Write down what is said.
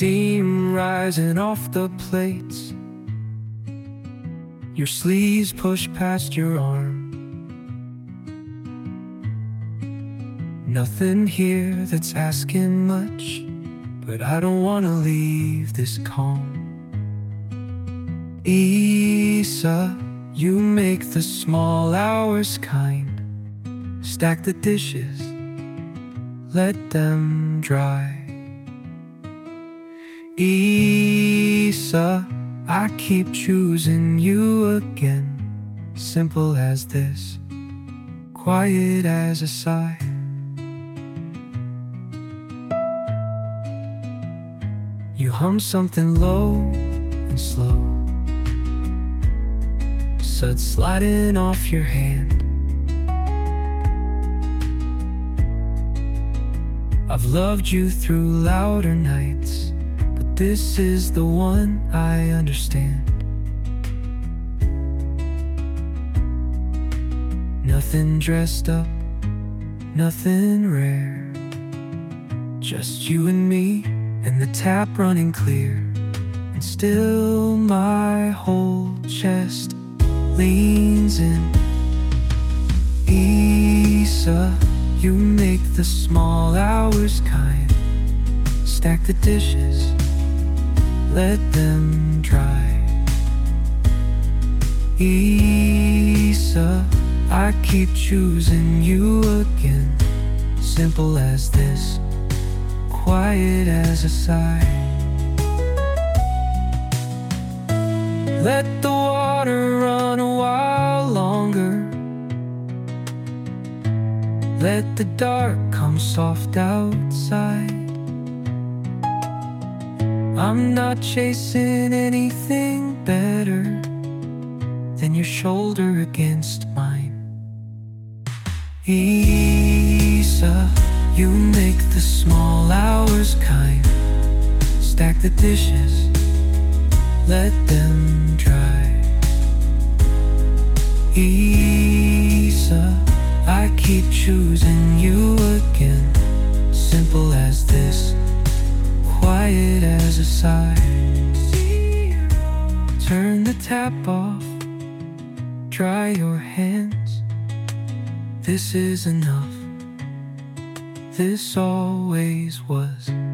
steam rising off the plates. Your sleeves push past your arm. Nothing here that's asking much, but I don't wanna leave this calm. Isa, you make the small hours kind. Stack the dishes, let them dry. Isa, I keep choosing you again. Simple as this, quiet as a sigh. You hum something low and slow, suds sliding off your hand. I've loved you through louder nights, but this is the one I understand. Nothing dressed up, nothing rare, just you and me and the tap running clear. And still my whole chest leans in. Isa, you make the small hours kind. Stack the dishes, let them dry. Isa, I keep choosing you again. Simple as this, quiet as a sigh. Let the water run a while longer. Let the dark come soft outside. I'm not chasing anything better than your shoulder against mine. Isa, you make the small hours kind. Stack the dishes, let them dry. Isa, I keep choosing you again. Simple as this, quiet as a sigh. Turn the tap off, dry your hands. This is enough. This always was.